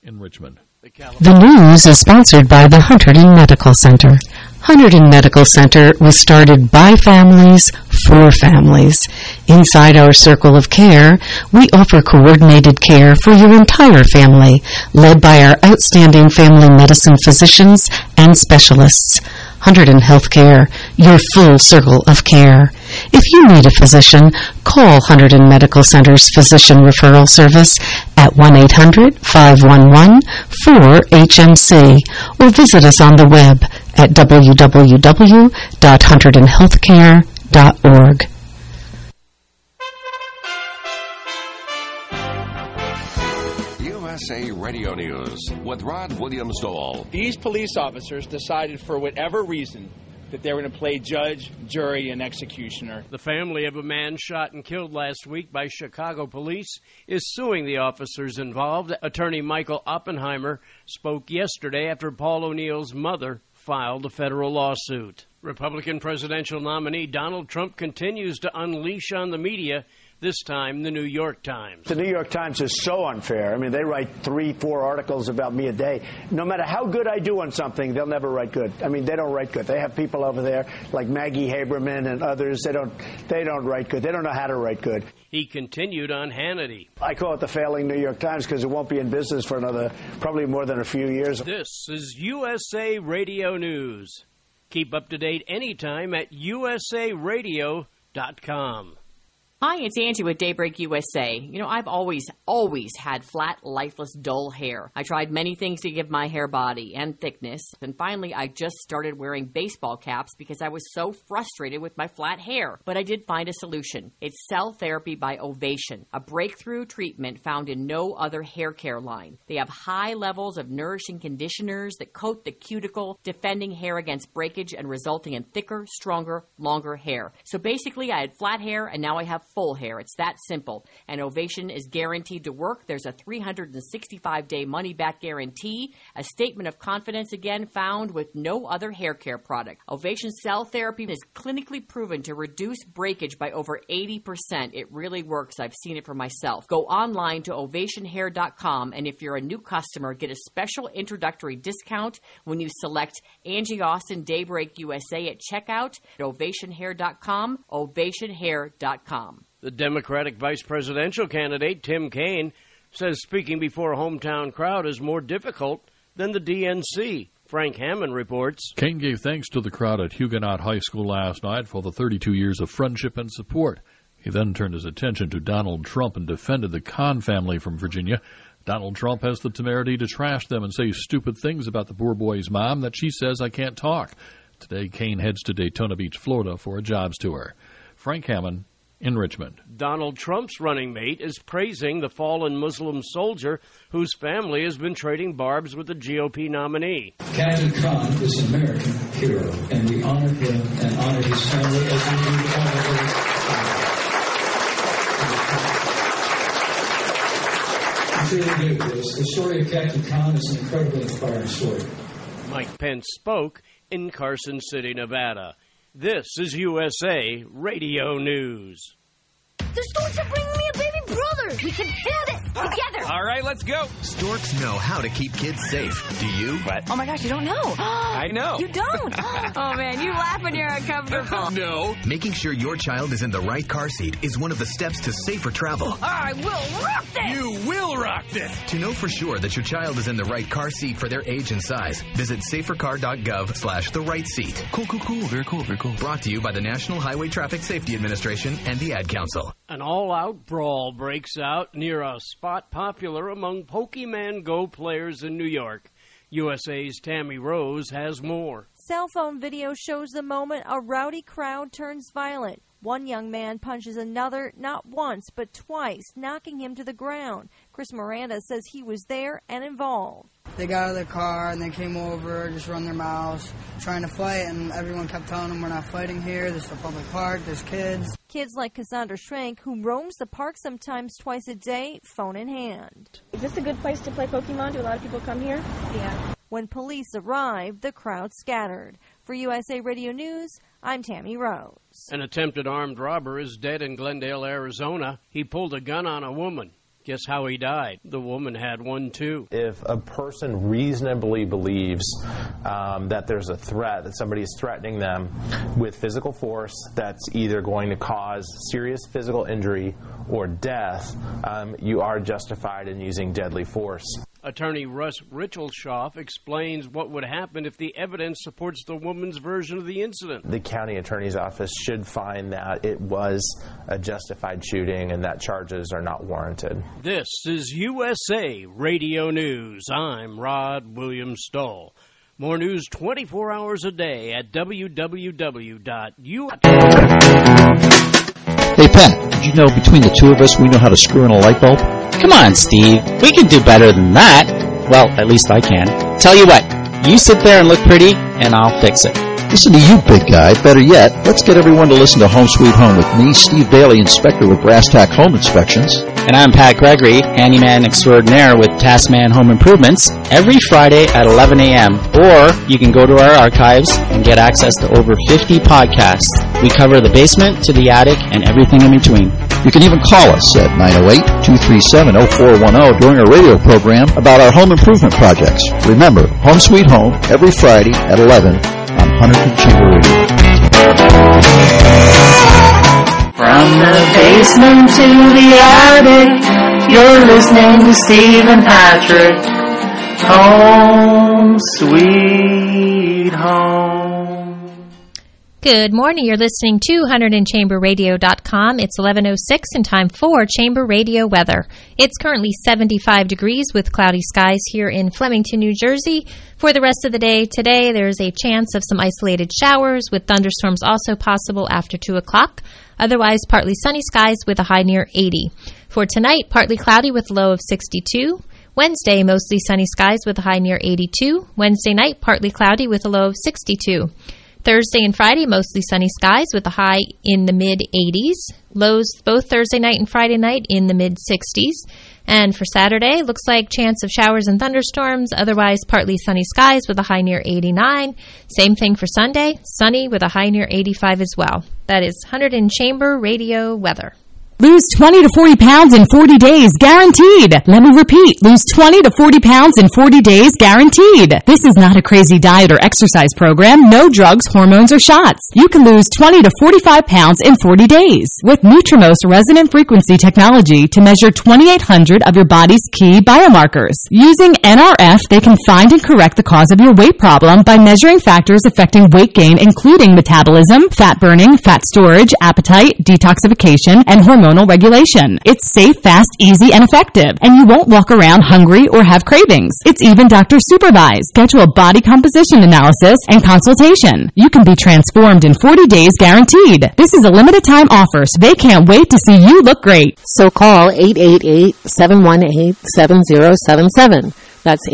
in Richmond. The news is sponsored by the Hunterdon Medical Center. Hunterdon Medical Center was started by families for families. Inside our circle of care, we offer coordinated care for your entire family, led by our outstanding family medicine physicians and specialists. Hunterdon Healthcare, your full circle of care. If you need a physician, call Hunterdon Medical Center's Physician Referral Service at 1-800-511-4HMC or visit us on the web at www.hunterdonhealthcare.org. USA Radio News with Rod Williams-Dahl. These police officers decided for whatever reason that they were going to play judge, jury, and executioner. The family of a man shot and killed last week by Chicago police is suing the officers involved. Attorney Michael Oppenheimer spoke yesterday after Paul O'Neill's mother filed a federal lawsuit. Republican presidential nominee Donald Trump continues to unleash on the media, this time the New York Times. The New York Times is so unfair. I mean, they write 3-4 articles about me a day. No matter how good I do on something, they'll never write good. I mean, they don't write good. They have people over there like Maggie Haberman and others. They don't write good. They don't know how to write good. He continued on Hannity. I call it the failing New York Times because it won't be in business for another, probably more than a few years. This is USA Radio News. Keep up to date anytime at usaradio.com. Hi, it's Angie with Daybreak USA. You know, I've always had flat, lifeless, dull hair. I tried many things to give my hair body and thickness, and finally I just started wearing baseball caps because I was so frustrated with my flat hair. But I did find a solution. It's Cell Therapy by Ovation, a breakthrough treatment found in no other hair care line. They have high levels of nourishing conditioners that coat the cuticle, defending hair against breakage and resulting in thicker, stronger, longer hair. So basically, I had flat hair, and now I have full hair. It's that simple. And Ovation is guaranteed to work. There's a 365-day money-back guarantee. A statement of confidence, again, found with no other hair care product. Ovation Cell Therapy is clinically proven to reduce breakage by over 80%. It really works. I've seen it for myself. Go online to ovationhair.com, and if you're a new customer, get a special introductory discount when you select Angie Austin Daybreak USA at checkout at ovationhair.com, ovationhair.com. The Democratic vice presidential candidate, Tim Kaine, says speaking before a hometown crowd is more difficult than the DNC. Frank Hammond reports. Kaine gave thanks to the crowd at Huguenot High School last night for the 32 years of friendship and support. He then turned his attention to Donald Trump and defended the Kahn family from Virginia. Donald Trump has the temerity to trash them and say stupid things about the poor boy's mom that she says I can't talk. Today, Kaine heads to Daytona Beach, Florida for a jobs tour. Frank Hammond in Richmond. Donald Trump's running mate is praising the fallen Muslim soldier whose family has been trading barbs with the GOP nominee. Captain Khan is an American hero, and we honor him and honor his family as we do honor The story of Captain Khan is an incredibly inspiring story. Mike Pence spoke in Carson City, Nevada. This is USA Radio News. The Storks are bringing me a baby brother. We can do this together. All right, let's go. Storks know how to keep kids safe. Do you? What? Oh, my gosh, you don't know. I know. You don't. Oh, man, you laugh when you're uncomfortable. No. Making sure your child is in the right car seat is one of the steps to safer travel. I will rock this. You will rock this. To know for sure that your child is in the right car seat for their age and size, visit safercar.gov/the-right-seat. Cool. Very cool. Brought to you by the National Highway Traffic Safety Administration and the Ad Council. An all-out brawl breaks out near a spot popular among Pokemon Go players in New York. USA's Tammy Rose has more. Cell phone video shows the moment a rowdy crowd turns violent. One young man punches another not once but twice, knocking him to the ground. Chris Miranda says he was there and involved. They got out of their car and they came over, just run their mouths, trying to fight, and everyone kept telling them, we're not fighting here, this is a public park, there's kids. Kids like Cassandra Schrank, who roams the park sometimes twice a day, phone in hand. Is this a good place to play Pokemon? Do a lot of people come here? Yeah. When police arrived, the crowd scattered. For USA Radio News, I'm Tammy Rose. An attempted armed robber is dead in Glendale, Arizona. He pulled a gun on a woman. Guess how he died? The woman had one, too. If a person reasonably believes that there's a threat, that somebody is threatening them with physical force that's either going to cause serious physical injury or death, you are justified in using deadly force. Attorney Russ Richelshoff explains what would happen if the evidence supports the woman's version of the incident. The county attorney's office should find that it was a justified shooting and that charges are not warranted. This is USA Radio News. I'm Rod William Stoll. More news 24 hours a day at www.u. Hey, Pat, did you know between the two of us we know how to screw in a light bulb? Come on, Steve. We can do better than that. Well, at least I can. Tell you what, you sit there and look pretty, and I'll fix it. Listen to you, big guy. Better yet, let's get everyone to listen to Home Sweet Home with me, Steve Bailey, Inspector with Brass Tack Home Inspections. And I'm Pat Gregory, handyman extraordinaire with Taskman Home Improvements, every Friday at 11 a.m. Or you can go to our archives and get access to over 50 podcasts. We cover the basement to the attic and everything in between. You can even call us at 908-237-0410 during our radio program about our home improvement projects. Remember, Home Sweet Home, every Friday at 11 on Huntington Chamber Radio. From the basement to the attic, you're listening to Steve and Patrick. Home Sweet Home. Good morning. You're listening to HuntingtonChamberRadio.com. It's 11:06 and time for Chamber Radio weather. It's currently 75 degrees with cloudy skies here in Flemington, New Jersey. For the rest of the day today, there's a chance of some isolated showers with thunderstorms also possible after 2 o'clock. Otherwise, partly sunny skies with a high near 80. For tonight, partly cloudy with a low of 62. Wednesday, mostly sunny skies with a high near 82. Wednesday night, partly cloudy with a low of 62. Thursday and Friday, mostly sunny skies with a high in the mid-80s. Lows both Thursday night and Friday night in the mid-60s. And for Saturday, looks like chance of showers and thunderstorms. Otherwise, partly sunny skies with a high near 89. Same thing for Sunday, sunny with a high near 85 as well. That is Huntington Chamber Radio weather. Lose 20 to 40 pounds in 40 days, guaranteed. Let me repeat, lose 20 to 40 pounds in 40 days, guaranteed. This is not a crazy diet or exercise program, no drugs, hormones, or shots. You can lose 20 to 45 pounds in 40 days with Nutrimost resonant frequency technology to measure 2,800 of your body's key biomarkers. Using NRF, they can find and correct the cause of your weight problem by measuring factors affecting weight gain, including metabolism, fat burning, fat storage, appetite, detoxification, and hormonal regulation. It's safe, fast, easy, and effective, and you won't walk around hungry or have cravings. It's even doctor supervised. Schedule a body composition analysis and consultation. You can be transformed in 40 days guaranteed. This is a limited time offer, so they can't wait to see you look great. So call 888-718-7077. That's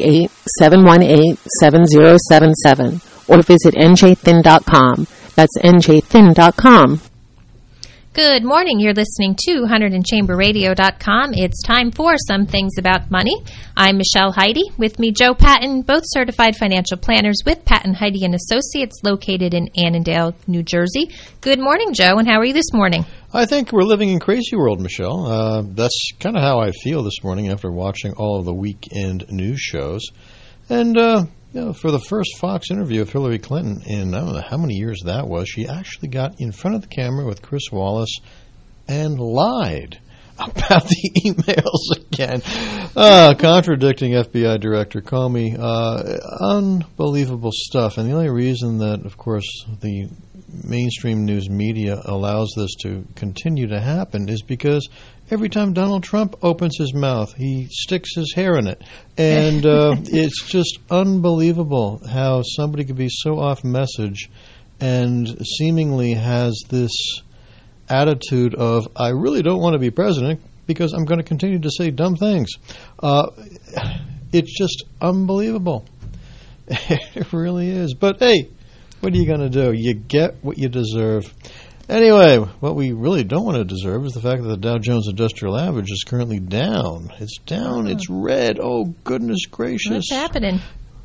888-718-7077. Or visit njthin.com. That's njthin.com. Good morning. You're listening to HuntingtonChamberRadio.com. It's time for Some Things About Money. I'm Michelle Heidi. With me, Joe Patton, both certified financial planners with Patton, Heidi & Associates, located in Annandale, New Jersey. Good morning, Joe, and how are you this morning? I think we're living in crazy world, Michelle. That's kind of how I feel this morning after watching all of the weekend news shows. And, for the first Fox interview of Hillary Clinton in, I don't know how many years that was, she actually got in front of the camera with Chris Wallace and lied about the emails again, contradicting FBI Director Comey. Unbelievable stuff. And the only reason that, of course, the mainstream news media allows this to continue to happen is because every time Donald Trump opens his mouth, he sticks his hair in it. And it's just unbelievable how somebody could be so off message and seemingly has this attitude of, I really don't want to be president because I'm going to continue to say dumb things. It's just unbelievable. It really is. But hey, what are you going to do? You get what you deserve. Anyway, what we really don't want to deserve is the fact that the Dow Jones Industrial Average is currently down. It's down. It's red. Oh, goodness gracious. What's happening?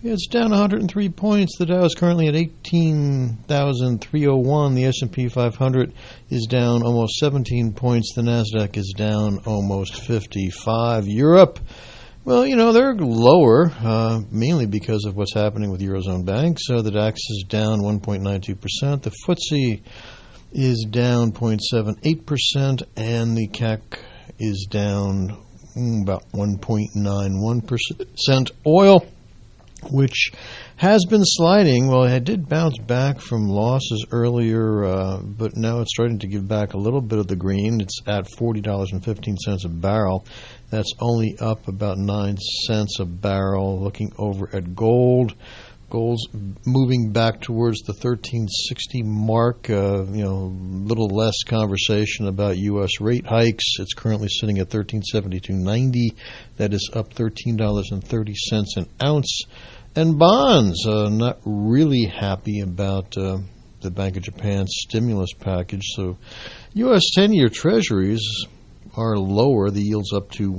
It's down 103 points. The Dow is currently at 18,301. The S&P 500 is down almost 17 points. The Nasdaq is down almost 55. Europe, well, they're lower, mainly because of what's happening with Eurozone banks. So the DAX is down 1.92%. The FTSE is down 0.78%, and the CAC is down about 1.91%. Oil, which has been sliding. Well, it did bounce back from losses earlier, but now it's starting to give back a little bit of the green. It's at $40.15 a barrel. That's only up about 9 cents a barrel. Looking over at gold, gold's moving back towards the 1360 mark. Little less conversation about U.S. rate hikes. It's currently sitting at $1372.90. That is up $13.30 an ounce. And bonds, not really happy about the Bank of Japan's stimulus package. So U.S. 10-year treasuries are lower. The yield's up to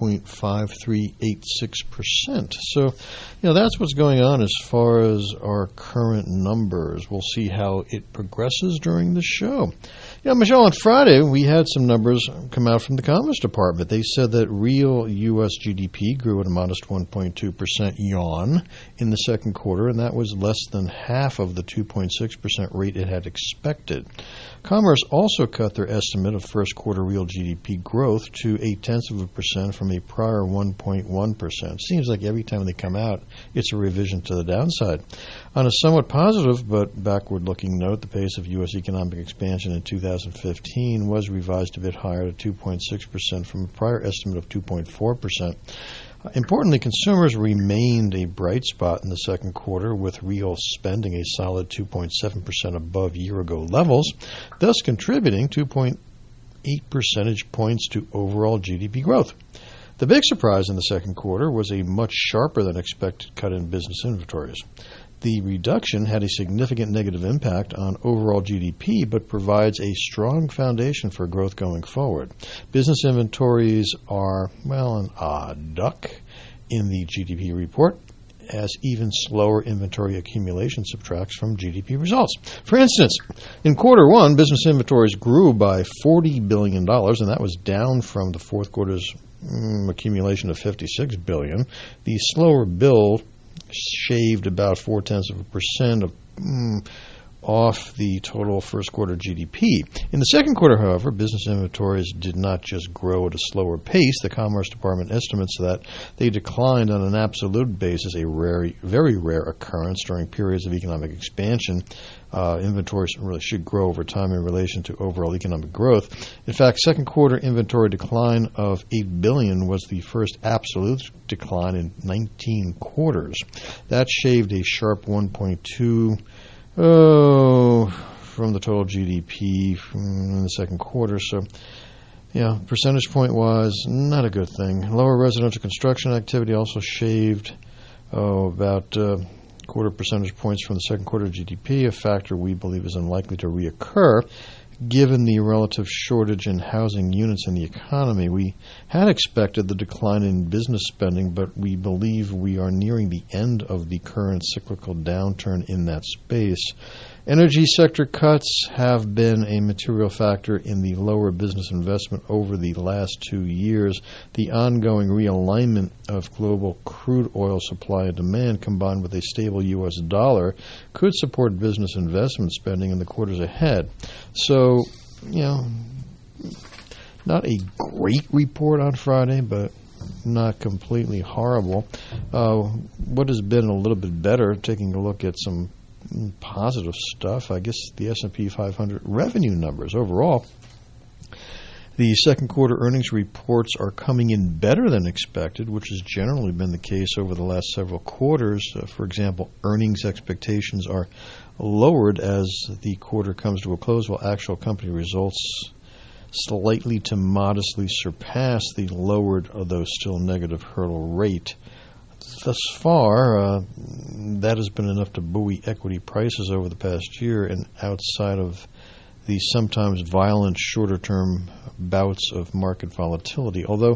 1.5386%. So, that's what's going on as far as our current numbers. We'll see how it progresses during the show. Michelle, on Friday, we had some numbers come out from the Commerce Department. They said that real U.S. GDP grew at a modest 1.2% yawn in the second quarter, and that was less than half of the 2.6% rate it had expected. Commerce also cut their estimate of first quarter real GDP growth to 0.8% from a prior 1.1%. Seems like every time they come out, it's a revision to the downside. On a somewhat positive but backward-looking note, the pace of U.S. economic expansion in 2015 was revised a bit higher to 2.6% from a prior estimate of 2.4%. Importantly, consumers remained a bright spot in the second quarter, with real spending a solid 2.7% above year-ago levels, thus contributing 2.8 percentage points to overall GDP growth. The big surprise in the second quarter was a much sharper than expected cut in business inventories. The reduction had a significant negative impact on overall GDP, but provides a strong foundation for growth going forward. Business inventories are, an odd duck in the GDP report, as even slower inventory accumulation subtracts from GDP results. For instance, in quarter one, business inventories grew by $40 billion, and that was down from the fourth quarter's accumulation of $56 billion. The slower build shaved about 0.4% off the total first quarter GDP. In the second quarter, however, business inventories did not just grow at a slower pace. The Commerce Department estimates that they declined on an absolute basis, a very rare occurrence during periods of economic expansion. Inventories really should grow over time in relation to overall economic growth. In fact, second quarter inventory decline of $8 billion was the first absolute decline in 19 quarters. That shaved a sharp 1.2 from the total GDP in the second quarter. So, percentage point wise, not a good thing. Lower residential construction activity also shaved about quarter percentage points from the second quarter GDP, a factor we believe is unlikely to reoccur given the relative shortage in housing units in the economy. We had expected the decline in business spending, but we believe we are nearing the end of the current cyclical downturn in that space. Energy sector cuts have been a material factor in the lower business investment over the last 2 years. The ongoing realignment of global crude oil supply and demand, combined with a stable U.S. dollar, could support business investment spending in the quarters ahead. So, not a great report on Friday, but not completely horrible. What has been a little bit better, taking a look at some positive stuff, I guess the S&P 500 revenue numbers overall. The second quarter earnings reports are coming in better than expected, which has generally been the case over the last several quarters. For example, earnings expectations are lowered as the quarter comes to a close, while actual company results slightly to modestly surpass the lowered, although still negative, hurdle rate. Thus far, that has been enough to buoy equity prices over the past year, and outside of the sometimes violent shorter-term bouts of market volatility. Although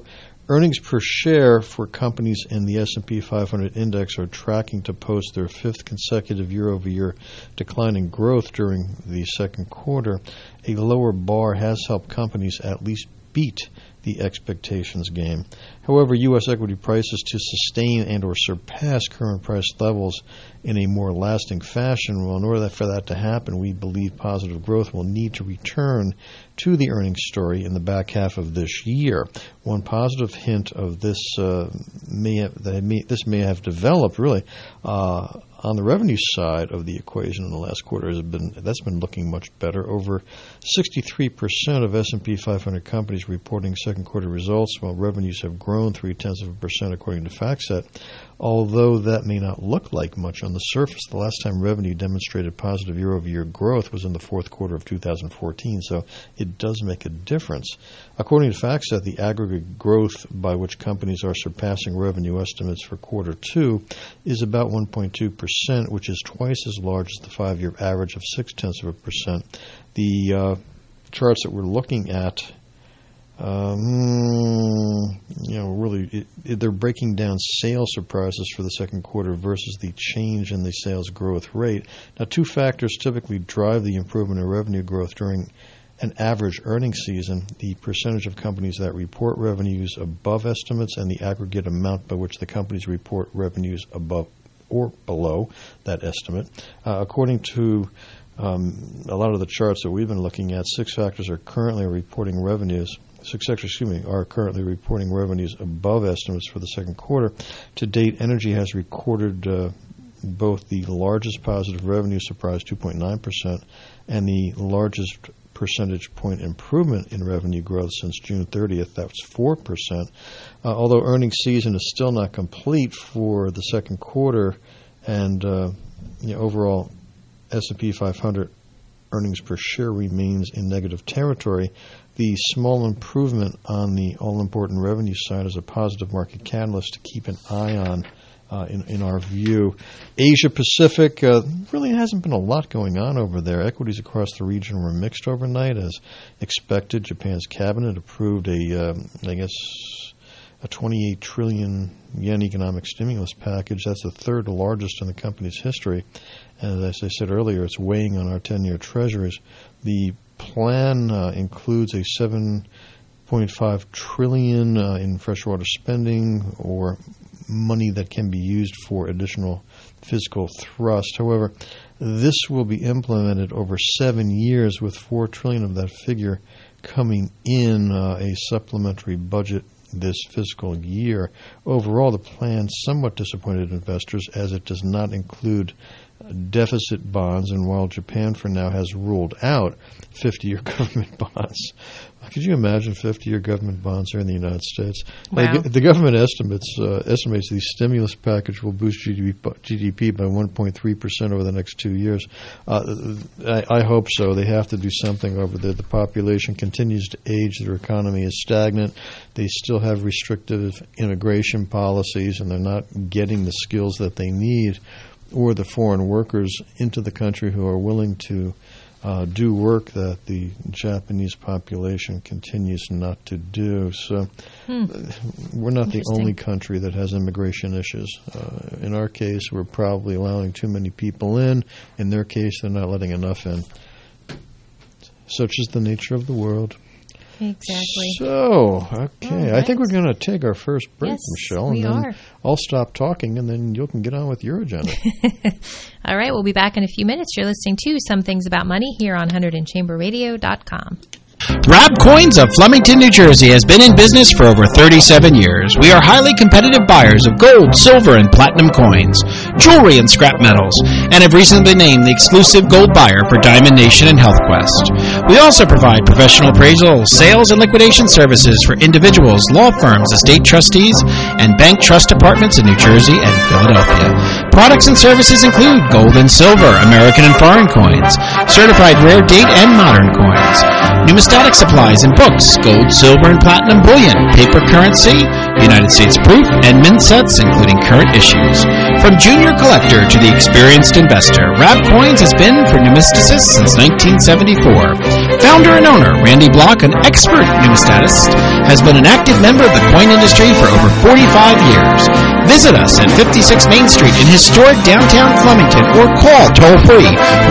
Earnings per share for companies in the S&P 500 index are tracking to post their fifth consecutive year-over-year decline in growth during the second quarter. A lower bar has helped companies at least beat the expectations game. However, U.S. equity prices to sustain and or surpass current price levels in a more lasting fashion, well, in order for that to happen, we believe positive growth will need to return to the earnings story in the back half of this year. One positive hint of this may have developed really on the revenue side of the equation in the last quarter that's been looking much better. Over 63% of S&P 500 companies reporting second quarter results, while revenues have grown 0.3% according to FactSet. Although that may not look like much on the surface, the last time revenue demonstrated positive year-over-year growth was in the fourth quarter of 2014, so it does make a difference. According to FactSet, the aggregate growth by which companies are surpassing revenue estimates for quarter two is about 1.2%, which is twice as large as the 5-year average of 0.6%. The charts that we're looking at, they're breaking down sales surprises for the second quarter versus the change in the sales growth rate. Now, two factors typically drive the improvement in revenue growth during an average earnings season: the percentage of companies that report revenues above estimates and the aggregate amount by which the companies report revenues above or below that estimate. According to a lot of the charts that we've been looking at, six sectors are currently reporting revenues above estimates for the second quarter. To date, energy has recorded both the largest positive revenue surprise, 2.9%, and the largest percentage point improvement in revenue growth since June 30th. That's 4%. Although earnings season is still not complete for the second quarter, and overall S&P 500 earnings per share remains in negative territory, the small improvement on the all-important revenue side is a positive market catalyst to keep an eye on in our view. Asia Pacific, really hasn't been a lot going on over there. Equities across the region were mixed overnight. As expected, Japan's cabinet approved a 28 trillion yen economic stimulus package. That's the third largest in the company's history. And as I said earlier, it's weighing on our 10-year treasuries. The plan includes a 7.5 trillion in freshwater spending, or money that can be used for additional fiscal thrust. However, this will be implemented over 7 years, with 4 trillion of that figure coming in a supplementary budget this fiscal year. Overall, the plan somewhat disappointed investors, as it does not include deficit bonds, and while Japan for now has ruled out 50-year government bonds. Could you imagine 50-year government bonds here in the United States? Wow. The government estimates the stimulus package will boost GDP by 1.3% over the next 2 years. I hope so. They have to do something over there. The population continues to age. Their economy is stagnant. They still have restrictive immigration policies, and they're not getting the skills that they need, or the foreign workers into the country who are willing to do work that the Japanese population continues not to do. So we're not the only country that has immigration issues. In our case, we're probably allowing too many people in. In their case, they're not letting enough in. Such is the nature of the world. Exactly. So, okay. Right. I think we're going to take our first break, yes, Michelle. We and then are. I'll stop talking, and then you can get on with your agenda. All right, we'll be back in a few minutes. You're listening to Some Things About Money here on 100andchamberradio.com. Rab Coins of Flemington, New Jersey has been in business for over 37 years. We are highly competitive buyers of gold, silver, and platinum coins, jewelry, and scrap metals, and have recently been named the exclusive gold buyer for Diamond Nation and HealthQuest. We also provide professional appraisal, sales, and liquidation services for individuals, law firms, estate trustees, and bank trust departments in New Jersey and Philadelphia. Products and services include gold and silver, American and foreign coins, certified rare date and modern coins, numismatic supplies and books, gold, silver, and platinum bullion, paper currency, United States proof, and mint sets, including current issues. From junior collector to the experienced investor, Rab Coins has been for numisticists since 1974. Founder and owner Randy Block, an expert numismatist, has been an active member of the coin industry for over 45 years. Visit us at 56 Main Street in historic downtown Flemington or call toll-free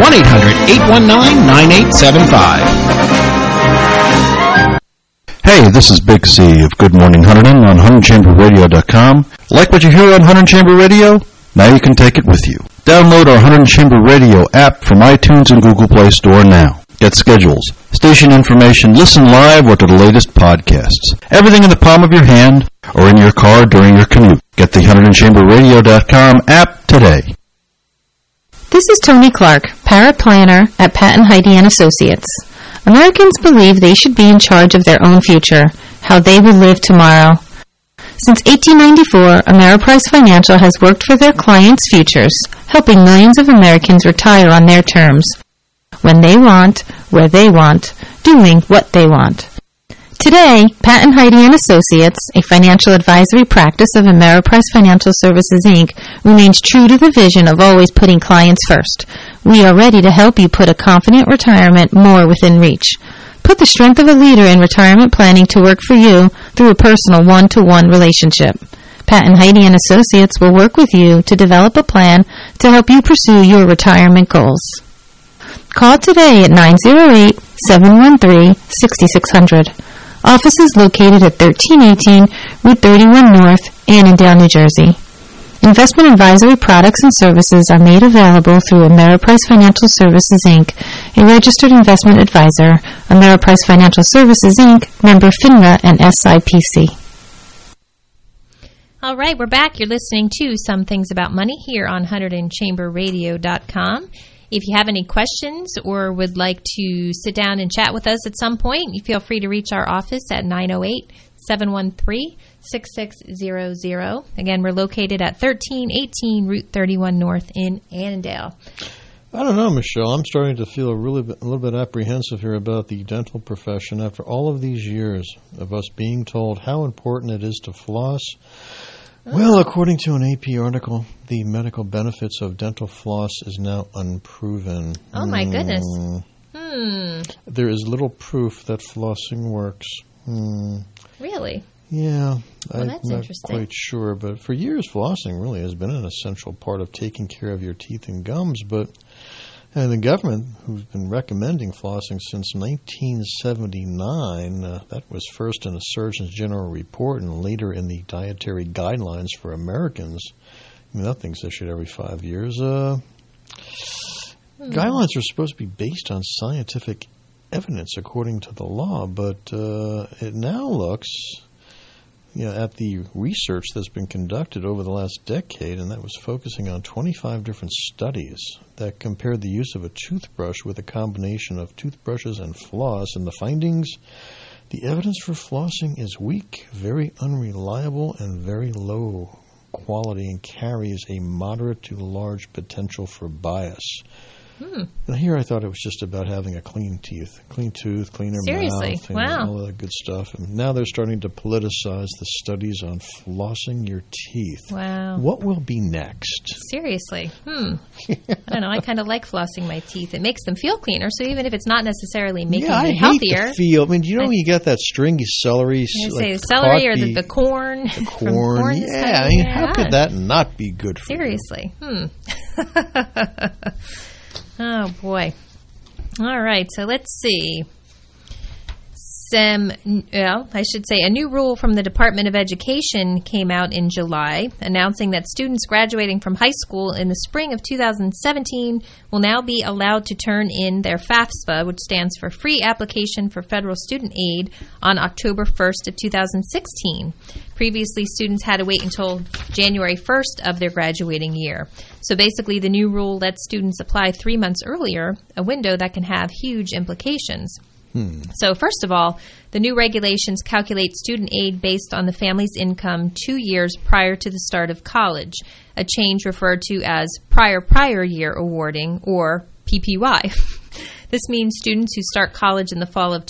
1-800-819-9875. Hey, this is Big C of Good Morning Hunterdon on HunterdonChamberRadio.com. Like what you hear on Hunterdon Chamber Radio? Now you can take it with you. Download our Hunterdon Chamber Radio app from iTunes and Google Play Store now. Get schedules, station information, listen live or to the latest podcasts. Everything in the palm of your hand or in your car during your commute. Get the HunterdonChamberRadio.com app today. This is Tony Clark, paraplanner at Pat and Heidi and Associates. Americans believe they should be in charge of their own future, how they will live tomorrow. Since 1894, Ameriprise Financial has worked for their clients' futures, helping millions of Americans retire on their terms. When they want, where they want, doing what they want. Today, Pat and Heidi and Associates, a financial advisory practice of Ameriprise Financial Services, Inc., remains true to the vision of always putting clients first. We are ready to help you put a confident retirement more within reach. Put the strength of a leader in retirement planning to work for you through a personal one-to-one relationship. Pat and Heidi and Associates will work with you to develop a plan to help you pursue your retirement goals. Call today at 908-713-6600. Office is located at 1318 Route 31 North, Annandale, New Jersey. Investment advisory products and services are made available through Ameriprise Financial Services, Inc., a registered investment advisor. Ameriprise Financial Services, Inc., member FINRA and SIPC. All right, we're back. You're listening to Some Things About Money here on HunterdonChamberRadio.com. If you have any questions or would like to sit down and chat with us at some point, you feel free to reach our office at 908-713-6600. Again, we're located at 1318 Route 31 North in Annandale. I don't know, Michelle. I'm starting to feel a little bit apprehensive here about the dental profession after all of these years of us being told how important it is to floss. Well, according to an AP article, the medical benefits of dental floss is now unproven. Oh, my goodness. There is little proof that flossing works. Really? Yeah. Well, I'm that's not interesting. quite sure, but for years, flossing really has been an essential part of taking care of your teeth and gums, but the government, who's been recommending flossing since 1979, that was first in a Surgeon General report and later in the Dietary Guidelines for Americans. I mean, that thing's issued every 5 years. Guidelines are supposed to be based on scientific evidence according to the law, but it now looks at the research that's been conducted over the last decade, and that was focusing on 25 different studies that compared the use of a toothbrush with a combination of toothbrushes and floss, and the findings, the evidence for flossing is weak, very unreliable, and very low quality, and carries a moderate to large potential for bias. And here I thought it was just about having a clean tooth, cleaner mouth, and all that good stuff. And now they're starting to politicize the studies on flossing your teeth. Wow. What will be next? Seriously. I don't know. I kind of like flossing my teeth. It makes them feel cleaner, so even if it's not necessarily making them healthier. I hate the feel. I mean, do you know when you get that stringy celery? Say the celery or the corn. The corn. Yeah, I mean, how could that not be good for you? Seriously. Oh, boy. All right, so let's see. A new rule from the Department of Education came out in July, announcing that students graduating from high school in the spring of 2017 will now be allowed to turn in their FAFSA, which stands for Free Application for Federal Student Aid, on October 1st of 2016. Previously, students had to wait until January 1st of their graduating year. So basically, the new rule lets students apply 3 months earlier, a window that can have huge implications. So first of all, the new regulations calculate student aid based on the family's income 2 years prior to the start of college, a change referred to as prior year awarding, or PPY. This means students who start college in the fall of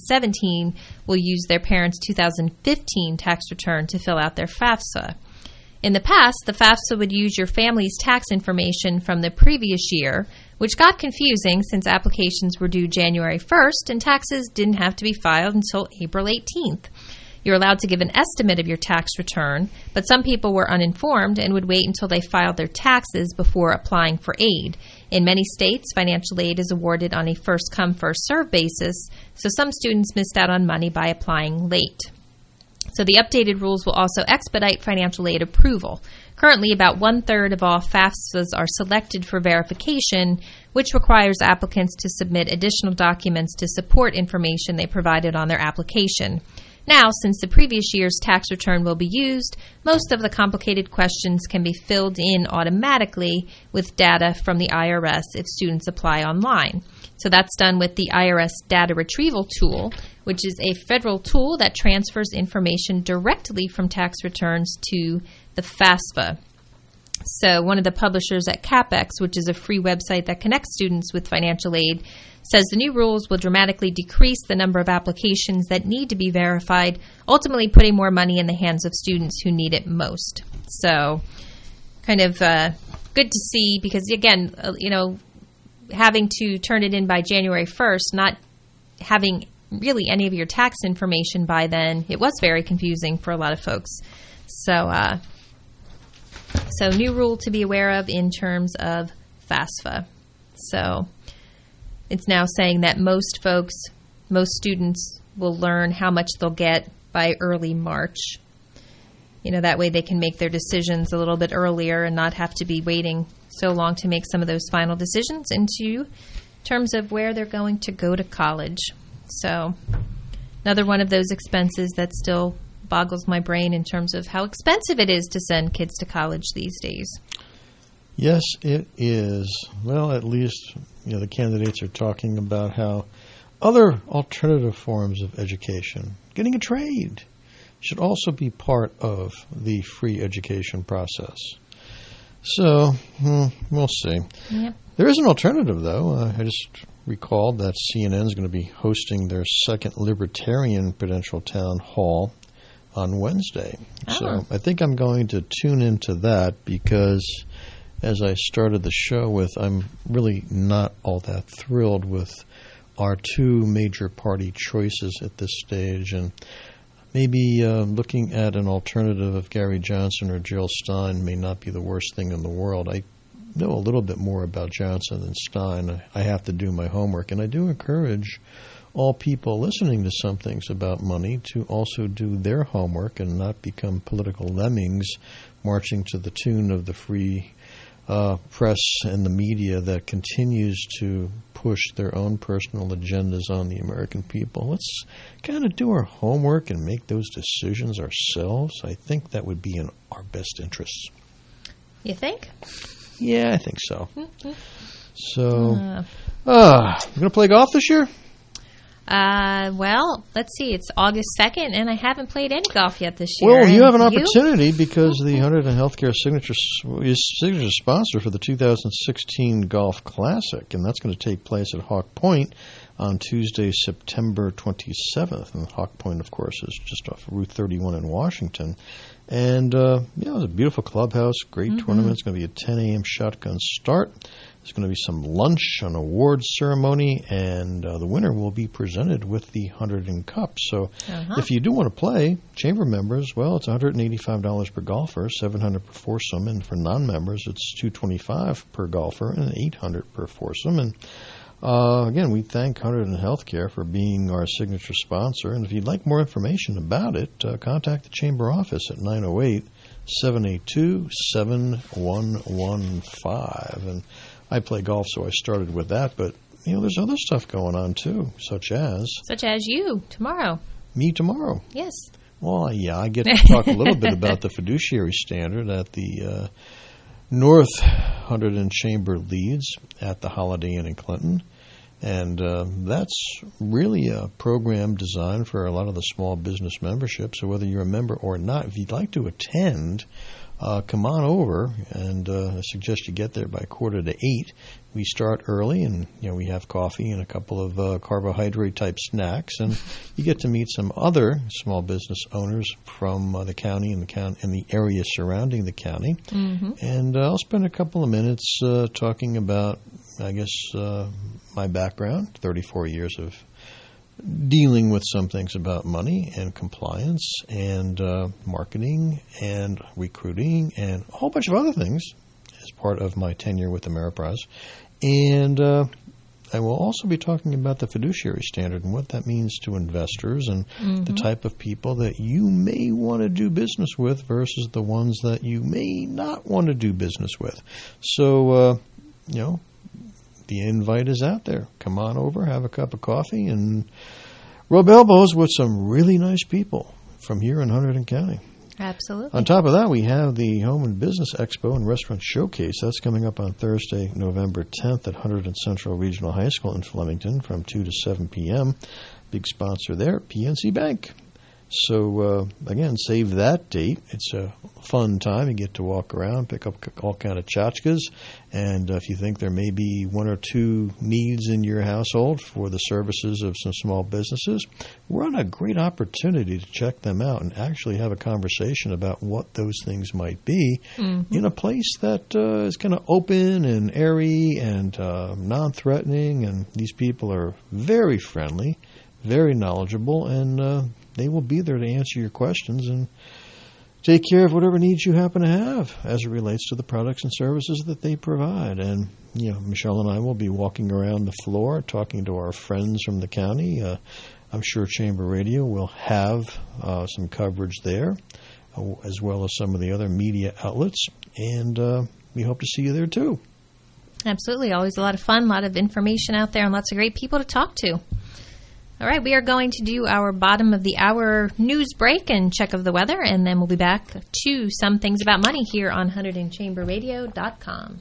2017 will use their parents' 2015 tax return to fill out their FAFSA. In the past, the FAFSA would use your family's tax information from the previous year, which got confusing since applications were due January 1st and taxes didn't have to be filed until April 18th. You're allowed to give an estimate of your tax return, but some people were uninformed and would wait until they filed their taxes before applying for aid. In many states, financial aid is awarded on a first-come, first-served basis, so some students missed out on money by applying late. So the updated rules will also expedite financial aid approval. Currently, about one-third of all FAFSAs are selected for verification, which requires applicants to submit additional documents to support information they provided on their application. Now, since the previous year's tax return will be used, most of the complicated questions can be filled in automatically with data from the IRS if students apply online. So that's done with the IRS Data Retrieval Tool, which is a federal tool that transfers information directly from tax returns to the FAFSA. So one of the publishers at CapEx, which is a free website that connects students with financial aid, says the new rules will dramatically decrease the number of applications that need to be verified, ultimately putting more money in the hands of students who need it most. So kind of good to see because, again, having to turn it in by January 1st, not having really any of your tax information by then, it was very confusing for a lot of folks. So new rule to be aware of in terms of FAFSA. So it's now saying that most students will learn how much they'll get by early March. That way they can make their decisions a little bit earlier and not have to be waiting so long to make some of those final decisions into terms of where they're going to go to college. So another one of those expenses that still boggles my brain in terms of how expensive it is to send kids to college these days. Yes, it is. Well, at least the candidates are talking about how other alternative forms of education, getting a trade, should also be part of the free education process. So, we'll see. Yep. There is an alternative, though. I just recalled that CNN is going to be hosting their second Libertarian Prudential Town Hall on Wednesday. Oh. So I think I'm going to tune into that because, as I started the show with, I'm really not all that thrilled with our two major party choices at this stage, and maybe looking at an alternative of Gary Johnson or Jill Stein may not be the worst thing in the world. I know a little bit more about Johnson than Stein. I have to do my homework, and I do encourage all people listening to Some Things About Money to also do their homework and not become political lemmings marching to the tune of the free press and the media that continues to push their own personal agendas on the American people. Let's kind of do our homework and make those decisions ourselves. I think that would be in our best interests. You think? Yeah, I think so. So, we're going to play golf this year? Well, let's see. It's August 2nd, and I haven't played any golf yet this year. Well, you have an opportunity because the Hunterdon Healthcare Signature sponsor for the 2016 Golf Classic, and that's going to take place at Hawk Point on Tuesday, September 27th. And Hawk Point, of course, is just off Route 31 in Washington. And, it's a beautiful clubhouse, great tournament. It's going to be a 10 a.m. shotgun start. There's going to be some lunch, an awards ceremony, and the winner will be presented with the Hunterdon Cup. So if you do want to play, chamber members, well, it's $185 per golfer, $700 per foursome, and for non-members, it's $225 per golfer and $800 per foursome. And again, we thank Hunterdon Healthcare for being our signature sponsor. And if you'd like more information about it, contact the chamber office at 908-782-7115. And I play golf, so I started with that. But, there's other stuff going on, too, such as you tomorrow. Me tomorrow. Yes. Well, yeah, I get to talk a little bit about the fiduciary standard at the North Hunterdon Chamber Leads at the Holiday Inn in Clinton. And that's really a program designed for a lot of the small business membership. So whether you're a member or not, if you'd like to attend, come on over, and I suggest you get there by 7:45. We start early, and we have coffee and a couple of carbohydrate-type snacks, and you get to meet some other small business owners from the county and the area surrounding the county. Mm-hmm. And I'll spend a couple of minutes talking about, I guess, my background, 34 years of dealing with some things about money and compliance and marketing and recruiting and a whole bunch of other things as part of my tenure with Ameriprise. And I will also be talking about the fiduciary standard and what that means to investors and the type of people that you may want to do business with versus the ones that you may not want to do business with. So, the invite is out there. Come on over, have a cup of coffee, and rub elbows with some really nice people from here in Hunterdon County. Absolutely. On top of that, we have the Home and Business Expo and Restaurant Showcase. That's coming up on Thursday, November 10th at Hunterdon Central Regional High School in Flemington from 2 to 7 p.m. Big sponsor there, PNC Bank. So, again, save that date. It's a fun time. You get to walk around, pick up all kind of tchotchkes, and if you think there may be one or two needs in your household for the services of some small businesses, we're on a great opportunity to check them out and actually have a conversation about what those things might be in a place that is kind of open and airy and non-threatening, and these people are very friendly, very knowledgeable, and they will be there to answer your questions and take care of whatever needs you happen to have as it relates to the products and services that they provide. And, Michelle and I will be walking around the floor talking to our friends from the county. I'm sure Chamber Radio will have some coverage there, as well as some of the other media outlets. And we hope to see you there, too. Absolutely. Always a lot of fun, a lot of information out there, and lots of great people to talk to. All right, we are going to do our bottom of the hour news break and check of the weather, and then we'll be back to some things about money here on HunterdonChamberRadio.com.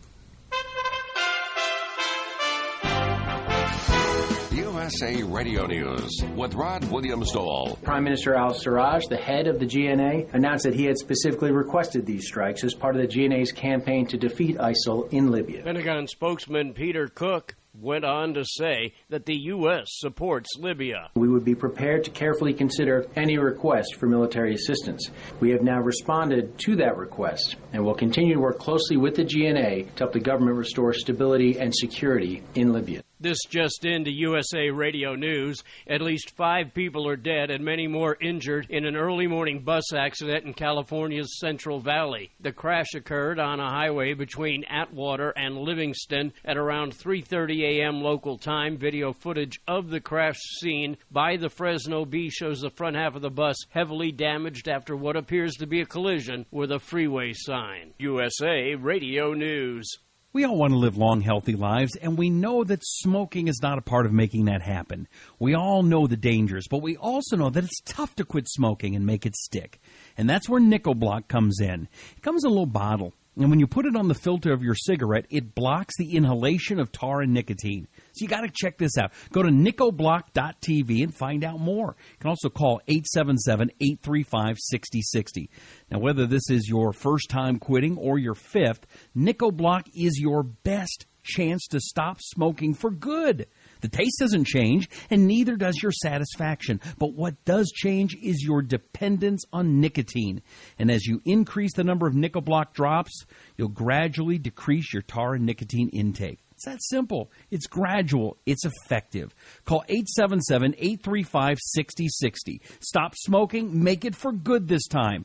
USA Radio News with Rod Williams-Dole. Prime Minister al-Sarraj, the head of the GNA, announced that he had specifically requested these strikes as part of the GNA's campaign to defeat ISIL in Libya. Pentagon spokesman Peter Cook went on to say that the U.S. supports Libya. We would be prepared to carefully consider any request for military assistance. We have now responded to that request and will continue to work closely with the GNA to help the government restore stability and security in Libya. This just into USA Radio News. At least 5 people are dead and many more injured in an early morning bus accident in California's Central Valley. The crash occurred on a highway between Atwater and Livingston at around 3:30 a.m. local time. Video footage of the crash scene by the Fresno Bee shows the front half of the bus heavily damaged after what appears to be a collision with a freeway sign. USA Radio News. We all want to live long, healthy lives, and we know that smoking is not a part of making that happen. We all know the dangers, but we also know that it's tough to quit smoking and make it stick. And that's where NicoBlock comes in. It comes in a little bottle, and when you put it on the filter of your cigarette, it blocks the inhalation of tar and nicotine. So you got to check this out. Go to nicoblock.tv and find out more. You can also call 877-835-6060. Now, whether this is your first time quitting or your fifth, NicoBlock is your best chance to stop smoking for good. The taste doesn't change, and neither does your satisfaction. But what does change is your dependence on nicotine. And as you increase the number of NicoBlock drops, you'll gradually decrease your tar and nicotine intake. It's that simple. It's gradual. It's effective. Call 877-835-6060. Stop smoking. Make it for good this time.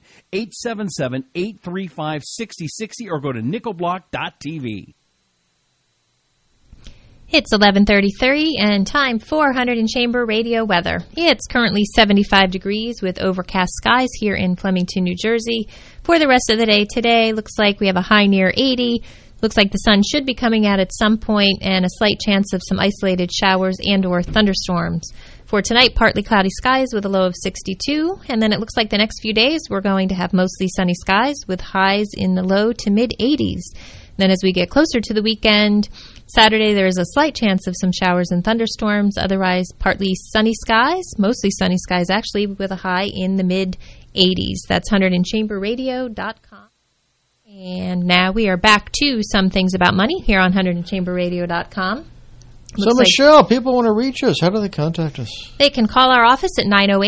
877-835-6060 or go to nicoblock.tv. It's 11:33 and time for Hunterdon Chamber Radio weather. It's currently 75 degrees with overcast skies here in Flemington, New Jersey. For the rest of the day today, looks like we have a high near 80. Looks like the sun should be coming out at some point and a slight chance of some isolated showers and or thunderstorms. For tonight, partly cloudy skies with a low of 62. And then it looks like the next few days we're going to have mostly sunny skies with highs in the low to mid-80s. Then as we get closer to the weekend, Saturday there is a slight chance of some showers and thunderstorms. Otherwise, partly sunny skies, mostly sunny skies actually, with a high in the mid-80s. That's HunterdonChamberRadio.com. And now we are back to Some Things About Money here on 100chamberradio.com. So, Michelle, people want to reach us. How do they contact us? They can call our office at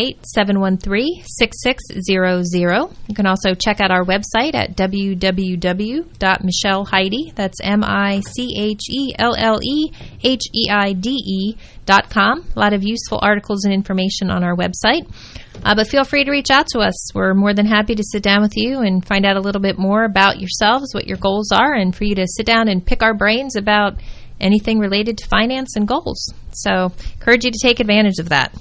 908-713-6600. You can also check out our website at www.michelleheide, that's MICHELLEHEIDE.com. A lot of useful articles and information on our website. But feel free to reach out to us. We're more than happy to sit down with you and find out a little bit more about yourselves, what your goals are, and for you to sit down and pick our brains about anything related to finance and goals. So, encourage you to take advantage of that.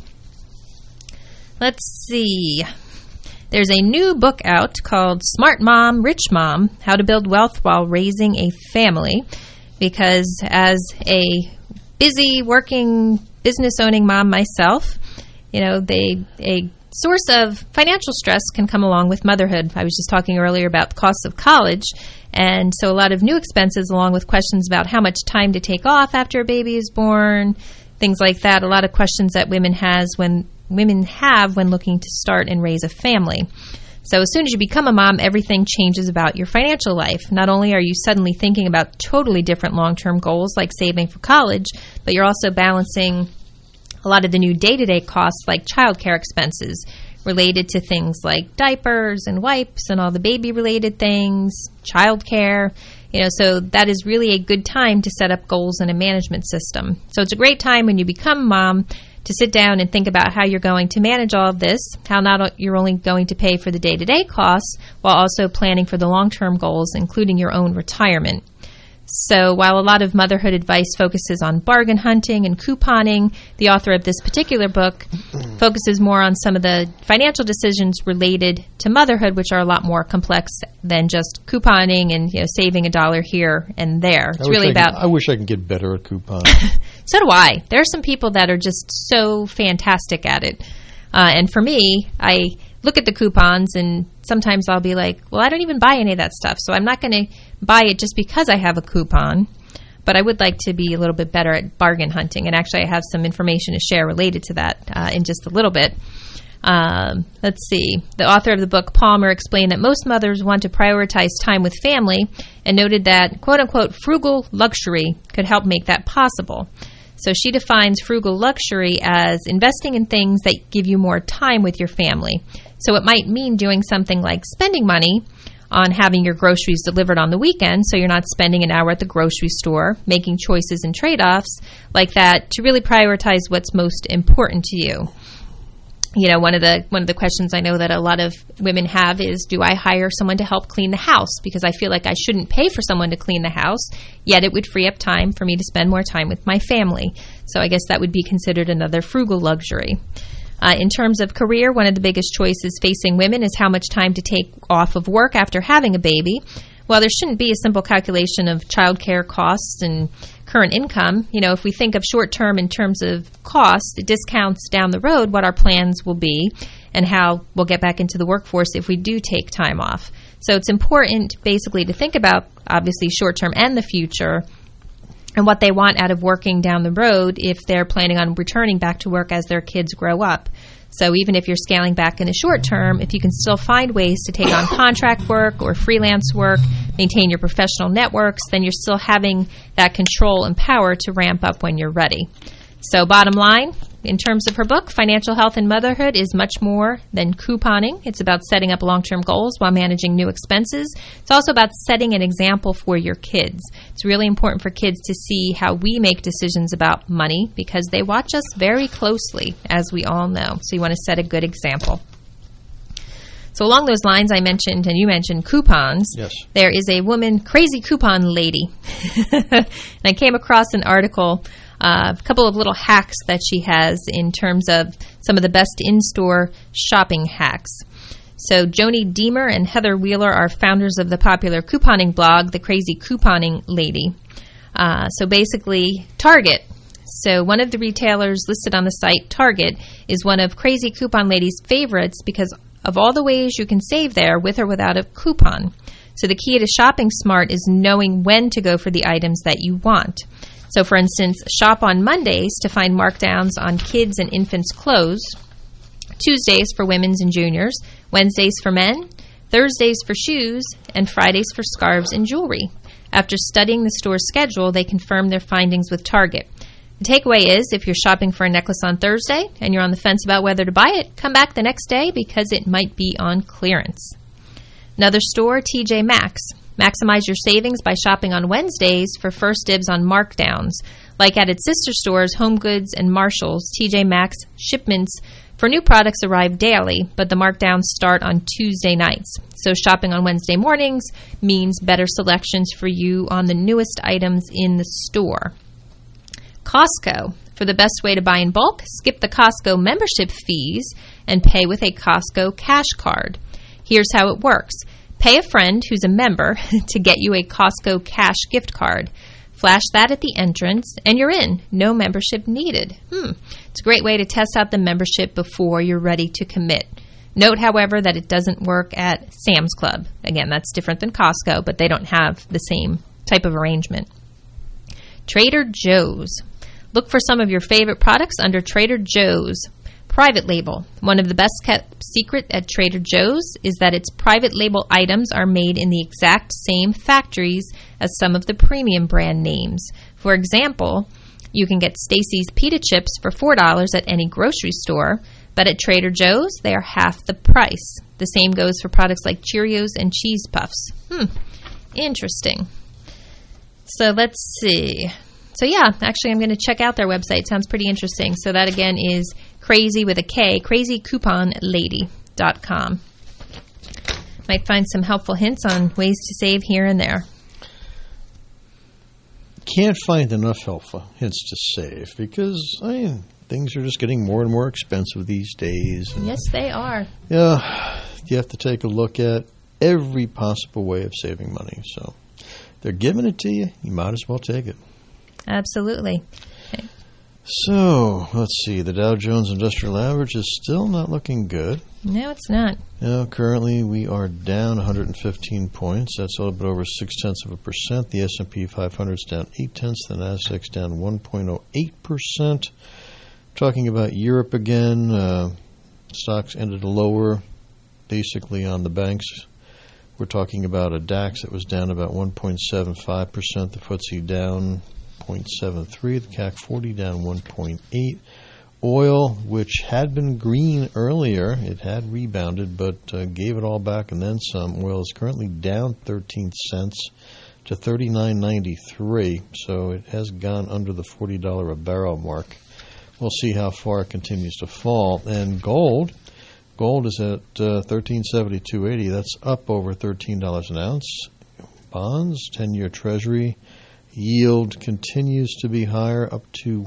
Let's see. There's a new book out called Smart Mom, Rich Mom, How to Build Wealth While Raising a Family. Because as a busy, working, business-owning mom myself, you know, a source of financial stress can come along with motherhood. I was just talking earlier about the costs of college, and so a lot of new expenses along with questions about how much time to take off after a baby is born, things like that. A lot of questions that women have when looking to start and raise a family. So as soon as you become a mom, everything changes about your financial life. Not only are you suddenly thinking about totally different long-term goals like saving for college, but you're also balancing a lot of the new day-to-day costs like childcare expenses related to things like diapers and wipes and all the baby-related things, childcare. You know, so that is really a good time to set up goals and a management system. So it's a great time when you become a mom to sit down and think about how you're going to manage all of this, how not you're only going to pay for the day-to-day costs while also planning for the long-term goals, including your own retirement. So while a lot of motherhood advice focuses on bargain hunting and couponing, the author of this particular book focuses more on some of the financial decisions related to motherhood, which are a lot more complex than just couponing and, you know, saving $1 here and there. It's really about. I wish I could get better at couponing. So do I. There are some people that are just so fantastic at it. And for me, I look at the coupons and sometimes I'll be like, well, I don't even buy any of that stuff, so I'm not going to buy it just because I have a coupon. But I would like to be a little bit better at bargain hunting, and actually I have some information to share related to that in just a little bit. Let's see. The author of the book, Palmer, explained that most mothers want to prioritize time with family and noted that, quote-unquote, frugal luxury could help make that possible. So she defines frugal luxury as investing in things that give you more time with your family. So it might mean doing something like spending money on having your groceries delivered on the weekend, so you're not spending an hour at the grocery store, making choices and trade-offs like that to really prioritize what's most important to you. You know, one of the questions I know that a lot of women have is, do I hire someone to help clean the house? Because I feel like I shouldn't pay for someone to clean the house, yet it would free up time for me to spend more time with my family. So I guess that would be considered another frugal luxury. In terms of career, one of the biggest choices facing women is how much time to take off of work after having a baby. While there shouldn't be a simple calculation of childcare costs and current income, you know, if we think of short term in terms of cost, it discounts down the road what our plans will be and how we'll get back into the workforce if we do take time off. So it's important basically to think about, obviously, short term and the future and what they want out of working down the road if they're planning on returning back to work as their kids grow up. So even if you're scaling back in the short term, if you can still find ways to take on contract work or freelance work, maintain your professional networks, then you're still having that control and power to ramp up when you're ready. So bottom line, in terms of her book, Financial Health and Motherhood is much more than couponing. It's about setting up long-term goals while managing new expenses. It's also about setting an example for your kids. It's really important for kids to see how we make decisions about money because they watch us very closely, as we all know. So you want to set a good example. So along those lines, I mentioned, and you mentioned coupons. Yes. There is a woman, crazy coupon lady. And I came across an article, a couple of little hacks that she has in terms of some of the best in-store shopping hacks. So Joni Deemer and Heather Wheeler are founders of the popular couponing blog, The Crazy Couponing Lady. So basically, Target. So one of the retailers listed on the site, Target, is one of Crazy Coupon Lady's favorites because of all the ways you can save there with or without a coupon. So the key to shopping smart is knowing when to go for the items that you want. So for instance, shop on Mondays to find markdowns on kids and infants' clothes, Tuesdays for women's and juniors, Wednesdays for men, Thursdays for shoes, and Fridays for scarves and jewelry. After studying the store's schedule, they confirmed their findings with Target. The takeaway is, if you're shopping for a necklace on Thursday and you're on the fence about whether to buy it, come back the next day because it might be on clearance. Another store, TJ Maxx. Maximize your savings by shopping on Wednesdays for first dibs on markdowns. Like at its sister stores, HomeGoods and Marshalls, TJ Maxx shipments for new products arrive daily, but the markdowns start on Tuesday nights. So shopping on Wednesday mornings means better selections for you on the newest items in the store. Costco. For the best way to buy in bulk, skip the Costco membership fees and pay with a Costco cash card. Here's how it works. Pay a friend who's a member to get you a Costco cash gift card. Flash that at the entrance, and you're in. No membership needed. It's a great way to test out the membership before you're ready to commit. Note, however, that it doesn't work at Sam's Club. Again, that's different than Costco, but they don't have the same type of arrangement. Trader Joe's. Look for some of your favorite products under Trader Joe's. Private label. One of the best kept secret at Trader Joe's is that its private label items are made in the exact same factories as some of the premium brand names. For example, you can get Stacy's pita chips for $4 at any grocery store, but at Trader Joe's, they are half the price. The same goes for products like Cheerios and Cheese Puffs. Interesting. So let's see. So yeah, actually I'm going to check out their website. Sounds pretty interesting. So that again is crazy with a K, crazycouponlady.com. Might find some helpful hints on ways to save here and there. Can't find enough helpful hints to save because things are just getting more and more expensive these days. And, yes, they are. Yeah, you have to take a look at every possible way of saving money. So they're giving it to you. You might as well take it. Absolutely. Okay. So, let's see. The Dow Jones Industrial Average is still not looking good. No, it's not. Currently, we are down 115 points. That's a little bit over 0.6%. The S&P 500 is down 0.8. The Nasdaq's down 1.08%. Talking about Europe again, stocks ended lower, basically on the banks. We're talking about a DAX that was down about 1.75%. The FTSE down 0.73, the CAC 40 down 1.8. Oil, which had been green earlier, it had rebounded, but gave it all back and then some. Oil is currently down 13 cents to $39.93, so it has gone under the $40 a barrel mark. We'll see how far it continues to fall. And gold is at $13.72.80. That's up over $13 an ounce. Bonds, 10-year Treasury yield continues to be higher, up to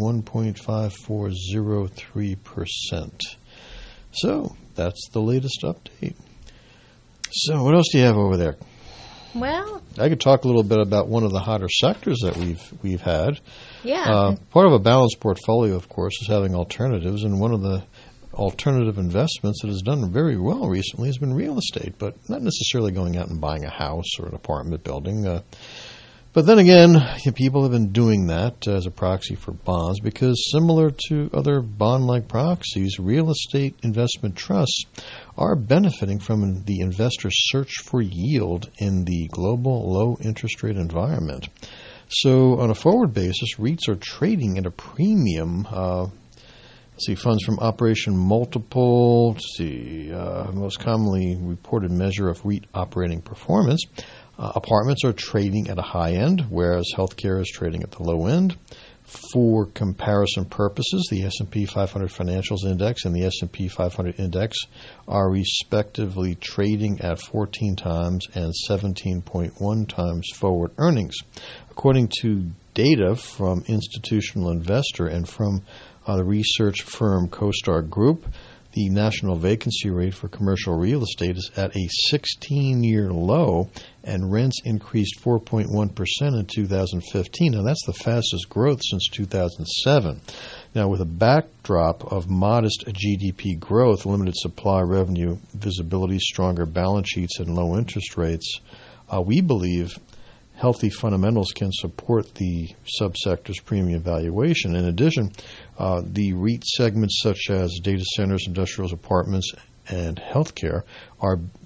1.5403%. So that's the latest update. So what else do you have over there? Well, I could talk a little bit about one of the hotter sectors that we've had. Yeah. Part of a balanced portfolio, of course, is having alternatives, and one of the alternative investments that has done very well recently has been real estate, but not necessarily going out and buying a house or an apartment building. But then again, people have been doing that as a proxy for bonds because similar to other bond-like proxies, real estate investment trusts are benefiting from the investor's search for yield in the global low-interest rate environment. So on a forward basis, REITs are trading at a premium. Funds from Operation Multiple, most commonly reported measure of REIT operating performance. Apartments are trading at a high end, whereas healthcare is trading at the low end. For comparison purposes, the S&P 500 Financials Index and the S&P 500 Index are respectively trading at 14 times and 17.1 times forward earnings. According to data from Institutional Investor and from the research firm CoStar Group, the national vacancy rate for commercial real estate is at a 16-year low, and rents increased 4.1% in 2015. Now, that's the fastest growth since 2007. Now, with a backdrop of modest GDP growth, limited supply, revenue visibility, stronger balance sheets, and low interest rates, we believe healthy fundamentals can support the subsector's premium valuation. In addition, the REIT segments such as data centers, industrials, apartments, and healthcare are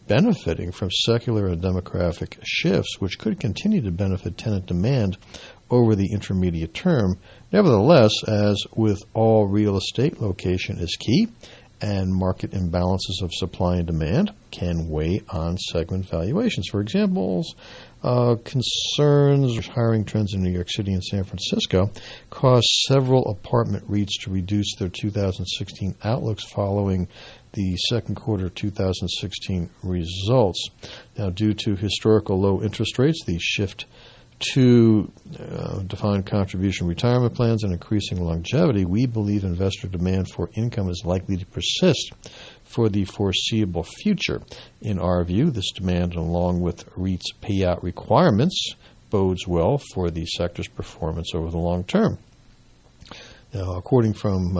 benefiting from secular and demographic shifts, which could continue to benefit tenant demand over the intermediate term. Nevertheless, as with all real estate, location is key, and market imbalances of supply and demand can weigh on segment valuations. For example, concerns hiring trends in New York City and San Francisco caused several apartment REITs to reduce their 2016 outlooks following the second quarter 2016 results. Now, due to historical low interest rates, the shift to defined contribution retirement plans and increasing longevity, we believe investor demand for income is likely to persist for the foreseeable future. In our view, this demand, along with REITs' payout requirements, bodes well for the sector's performance over the long term. Now, according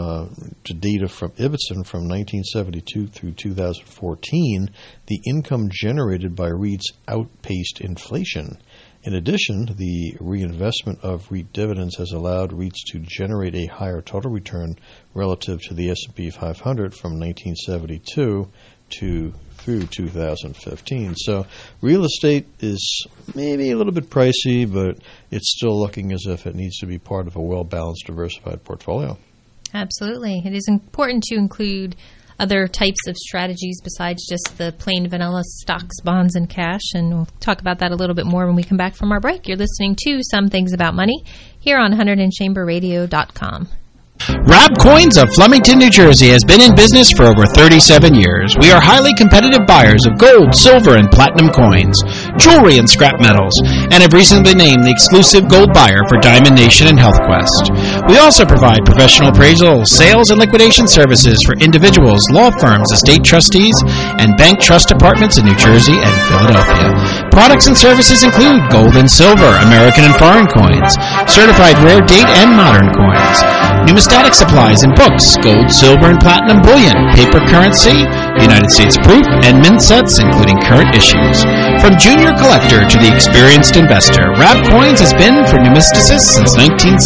to data from Ibbotson from 1972 through 2014, the income generated by REITs outpaced inflation. In addition, the reinvestment of REIT dividends has allowed REITs to generate a higher total return relative to the S&P 500 from 1972 through 2015. So real estate is maybe a little bit pricey, but it's still looking as if it needs to be part of a well-balanced, diversified portfolio. Absolutely. It is important to include other types of strategies besides just the plain vanilla stocks, bonds, and cash, and we'll talk about that a little bit more when we come back from our break. You're listening to Some Things About Money here on HunterdonChamberRadio.com. Rab Coins of Flemington, New Jersey has been in business for over 37 years. We are highly competitive buyers of gold, silver, and platinum coins, jewelry, and scrap metals, and have recently been named the exclusive gold buyer for Diamond Nation and HealthQuest. We also provide professional appraisal, sales, and liquidation services for individuals, law firms, estate trustees, and bank trust departments in New Jersey and Philadelphia. Products and services include gold and silver, American and foreign coins, certified rare date and modern coins, numismatic supplies and books, gold, silver, and platinum bullion, paper currency, United States proof, and mint sets, including current issues. From junior collector to the experienced investor, Rab Coins has been for numisticists since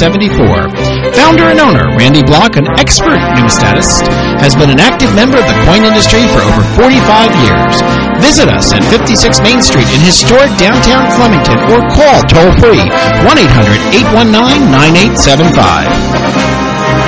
1974. Founder and owner Randy Block, an expert numismatist, has been an active member of the coin industry for over 45 years. Visit us at 56 Main Street in historic downtown Flemington or call toll-free 1-800-819-9875.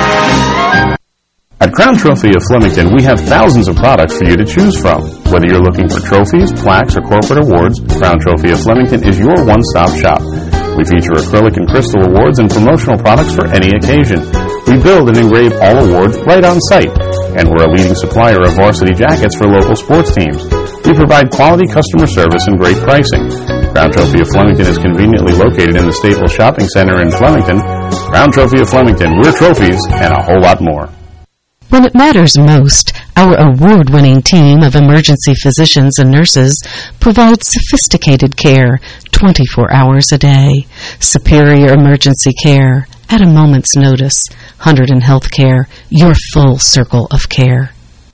At Crown Trophy of Flemington, we have thousands of products for you to choose from. Whether you're looking for trophies, plaques, or corporate awards, Crown Trophy of Flemington is your one-stop shop. We feature acrylic and crystal awards and promotional products for any occasion. We build and engrave all awards right on site, and we're a leading supplier of varsity jackets for local sports teams. We provide quality customer service and great pricing. Crown Trophy of Flemington is conveniently located in the Staples Shopping Center in Flemington. Crown Trophy of Flemington, we're trophies and a whole lot more. When it matters most, our award-winning team of emergency physicians and nurses provides sophisticated care 24 hours a day. Superior emergency care at a moment's notice. Hunterdon Healthcare, your full circle of care.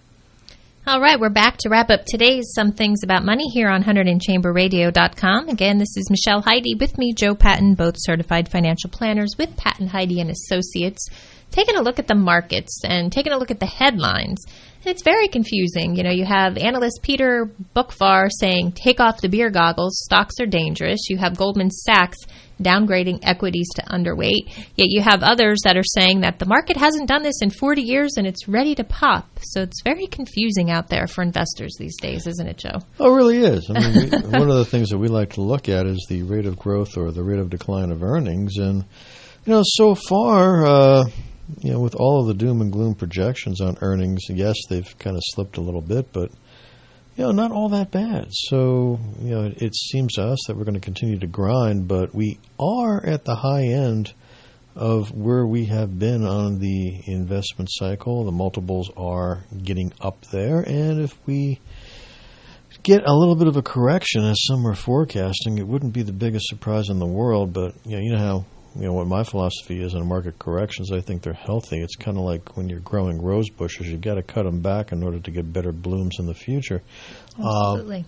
All right, we're back to wrap up today's Some Things About Money here on HunterdonChamberRadio.com. Again, this is Michelle Heide with me, Joe Patton, both certified financial planners with Patton, Heide & Associates, taking a look at the markets and taking a look at the headlines. And it's very confusing. You know, you have analyst Peter Boockvar saying, take off the beer goggles, stocks are dangerous. You have Goldman Sachs downgrading equities to underweight. Yet you have others that are saying that the market hasn't done this in 40 years and it's ready to pop. So it's very confusing out there for investors these days, isn't it, Joe? Oh, it really is. I mean, one of the things that we like to look at is the rate of growth or the rate of decline of earnings. And, you know, so far, with all of the doom and gloom projections on earnings, yes, they've kind of slipped a little bit, but, not all that bad. So, it seems to us that we're going to continue to grind, but we are at the high end of where we have been on the investment cycle. The multiples are getting up there, and if we get a little bit of a correction, as some are forecasting, it wouldn't be the biggest surprise in the world, but, you know how what my philosophy is on market corrections, I think they're healthy. It's kind of like when you're growing rose bushes, you got to cut them back in order to get better blooms in the future. Absolutely.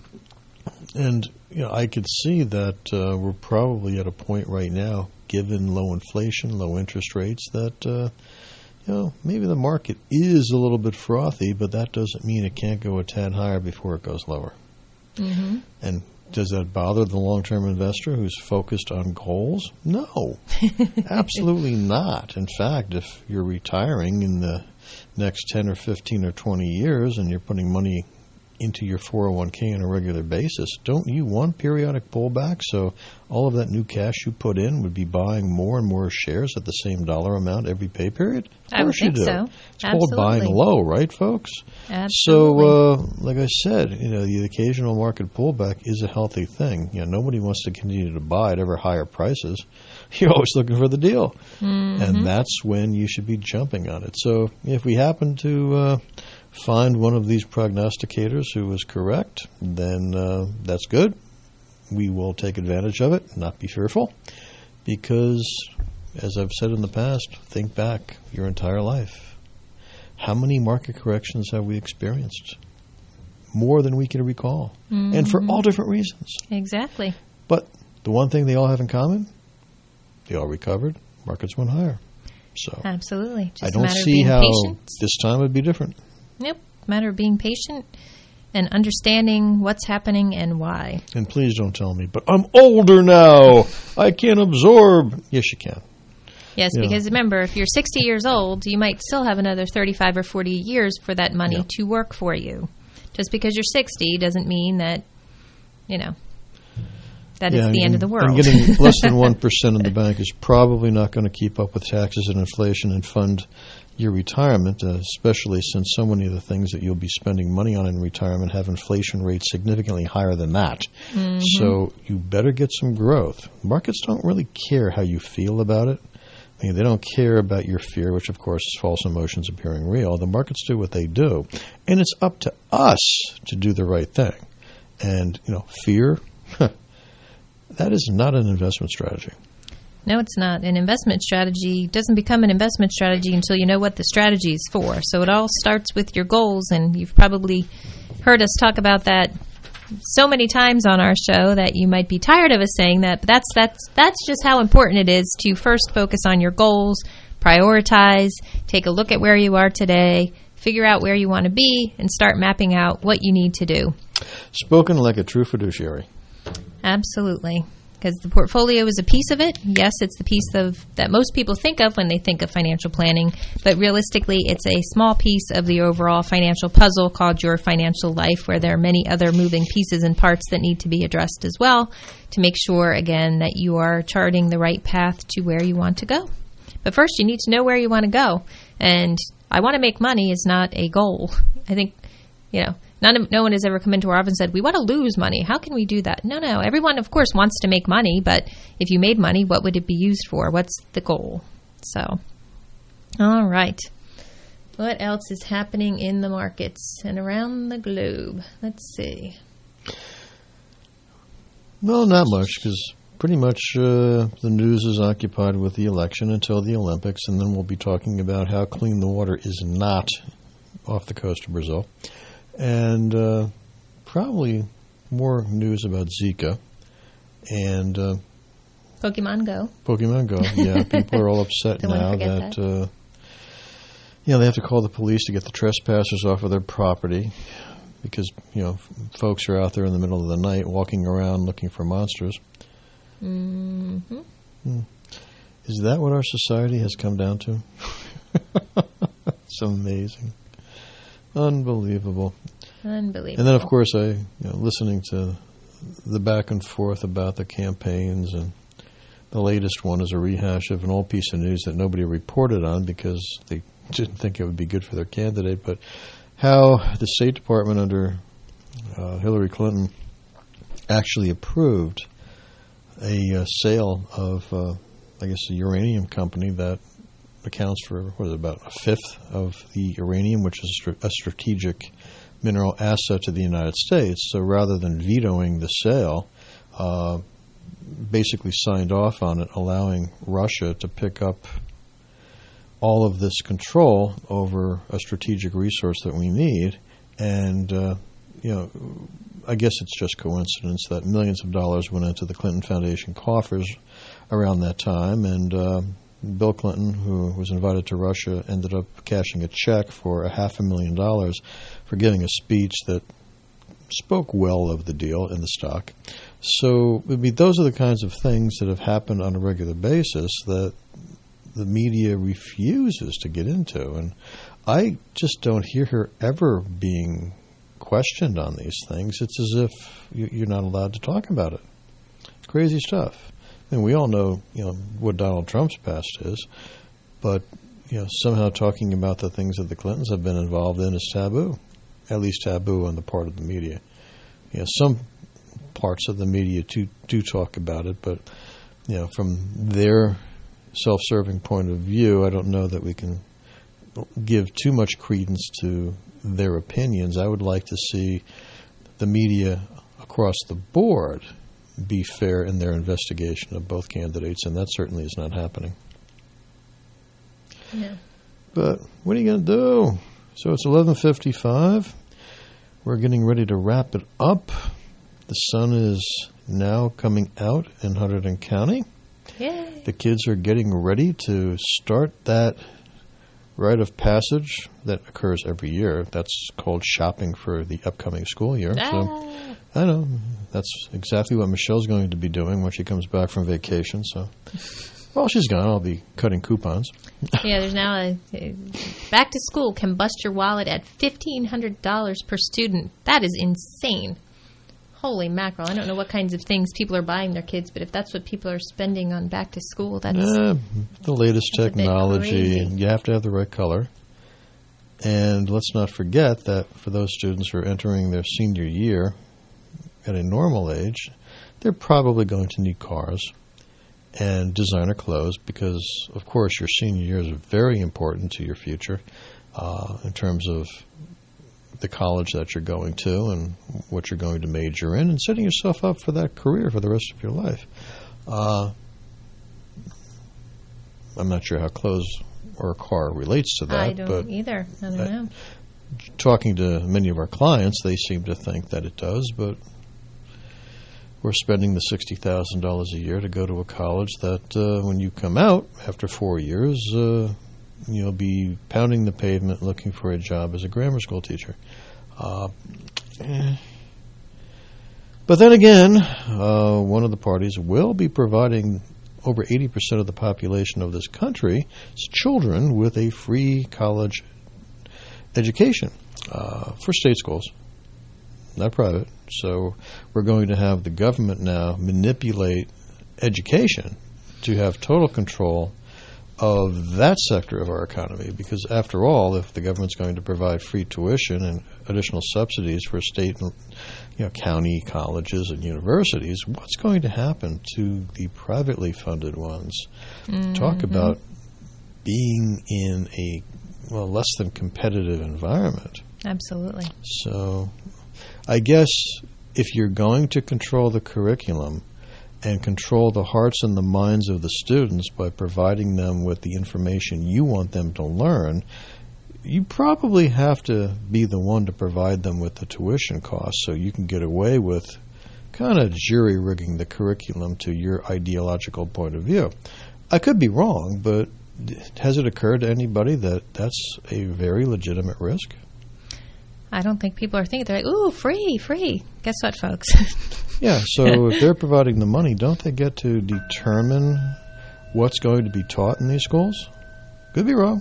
I could see that we're probably at a point right now, given low inflation, low interest rates, that maybe the market is a little bit frothy, but that doesn't mean it can't go a tad higher before it goes lower. Mm-hmm. And does that bother the long-term investor who's focused on goals? No, absolutely not. In fact, if you're retiring in the next 10 or 15 or 20 years and you're putting money into your 401k on a regular basis, don't you want periodic pullback so all of that new cash you put in would be buying more and more shares at the same dollar amount every pay period? Of course you do. So. It's called buying low, right, folks? Absolutely. So, like I said, the occasional market pullback is a healthy thing. Nobody wants to continue to buy at ever higher prices. You're always looking for the deal. Mm-hmm. And that's when you should be jumping on it. So if we happen to find one of these prognosticators who was correct, then that's good. We will take advantage of it, not be fearful, because, as I've said in the past, think back your entire life. How many market corrections have we experienced? More than we can recall, and for all different reasons. Exactly. But the one thing they all have in common, they all recovered, markets went higher. So absolutely. Just I don't see how this time would be different. Nope. Matter of being patient and understanding what's happening and why. And please don't tell me, but I'm older now. I can't absorb. Yes, you can. Yes, because remember, if you're 60 years old, you might still have another 35 or 40 years for that money to work for you. Just because you're 60 doesn't mean that, that it's the end of the world. And getting less than 1% in the bank is probably not going to keep up with taxes and inflation and fund your retirement, especially since so many of the things that you'll be spending money on in retirement have inflation rates significantly higher than that. Mm-hmm. So you better get some growth. Markets don't really care how you feel about it. I mean, they don't care about your fear, which, of course, is false emotions appearing real. The markets do what they do. And it's up to us to do the right thing. And, fear, that is not an investment strategy. No, it's not. An investment strategy doesn't become an investment strategy until you know what the strategy is for. So it all starts with your goals, and you've probably heard us talk about that so many times on our show that you might be tired of us saying that, but that's just how important it is to first focus on your goals, prioritize, take a look at where you are today, figure out where you want to be, and start mapping out what you need to do. Spoken like a true fiduciary. Absolutely. Because the portfolio is a piece of it. Yes, it's the piece that most people think of when they think of financial planning, but realistically, it's a small piece of the overall financial puzzle called your financial life, where there are many other moving pieces and parts that need to be addressed as well to make sure, again, that you are charting the right path to where you want to go. But first, you need to know where you want to go. And I want to make money is not a goal. I think, no one has ever come into our office and said, we want to lose money. How can we do that? No. Everyone, of course, wants to make money, but if you made money, what would it be used for? What's the goal? So, all right. What else is happening in the markets and around the globe? Let's see. Well, not much, because pretty much the news is occupied with the election until the Olympics, and then we'll be talking about how clean the water is not off the coast of Brazil. And probably more news about Zika and Pokemon Go. Pokemon Go, yeah. People are all upset now that they have to call the police to get the trespassers off of their property because, folks are out there in the middle of the night walking around looking for monsters. Mm-hmm. Is that what our society has come down to? It's amazing. Unbelievable. And then, of course, listening to the back and forth about the campaigns, and the latest one is a rehash of an old piece of news that nobody reported on because they didn't think it would be good for their candidate, but how the State Department under Hillary Clinton actually approved a sale of, a uranium company that accounts for, about a fifth of the uranium, which is a strategic mineral asset to the United States. So rather than vetoing the sale, basically signed off on it, allowing Russia to pick up all of this control over a strategic resource that we need. And, I guess it's just coincidence that millions of dollars went into the Clinton Foundation coffers around that time, and Bill Clinton, who was invited to Russia, ended up cashing a check for $500,000 for giving a speech that spoke well of the deal in the stock. So, I mean, those are the kinds of things that have happened on a regular basis that the media refuses to get into. And I just don't hear her ever being questioned on these things. It's as if you're not allowed to talk about it. It's crazy stuff. I mean, we all know, what Donald Trump's past is, but, somehow talking about the things that the Clintons have been involved in is taboo, at least taboo on the part of the media. Some parts of the media do talk about it, but, from their self-serving point of view, I don't know that we can give too much credence to their opinions. I would like to see the media across the board be fair in their investigation of both candidates, and that certainly is not happening. Yeah. But what are you going to do? So it's 11:55. We're getting ready to wrap it up. The sun is now coming out in Hunterdon County. Yay. The kids are getting ready to start that rite of passage that occurs every year. That's called shopping for the upcoming school year. So I know that's exactly what Michelle's going to be doing when she comes back from vacation. So while she's gone, I'll be cutting coupons. Yeah, there's now a back to school can bust your wallet at $1,500 per student. That is insane. Holy mackerel. I don't know what kinds of things people are buying their kids, but if that's what people are spending on back to school, that's the latest technology. And you have to have the right color. And let's not forget that for those students who are entering their senior year at a normal age, they're probably going to need cars and designer clothes because, of course, your senior year is very important to your future in terms of the college that you're going to and what you're going to major in and setting yourself up for that career for the rest of your life. I'm not sure how clothes or a car relates to that. I don't either. I don't know. Talking to many of our clients, they seem to think that it does, but we're spending the $60,000 a year to go to a college that when you come out after 4 years, you'll be pounding the pavement looking for a job as a grammar school teacher. But then again, one of the parties will be providing over 80% of the population of this country's children with a free college education for state schools, not private. So we're going to have the government now manipulate education to have total control of that sector of our economy, because after all, if the government's going to provide free tuition and additional subsidies for state and county colleges and universities, what's going to happen to the privately funded ones? Mm-hmm. Talk about being in a less than competitive environment. Absolutely. So I guess if you're going to control the curriculum and control the hearts and the minds of the students by providing them with the information you want them to learn, you probably have to be the one to provide them with the tuition costs so you can get away with kind of jury-rigging the curriculum to your ideological point of view. I could be wrong, but has it occurred to anybody that that's a very legitimate risk? I don't think people are thinking. They're like, ooh, free. Guess what, folks? Yeah, so if they're providing the money, don't they get to determine what's going to be taught in these schools? Could be wrong.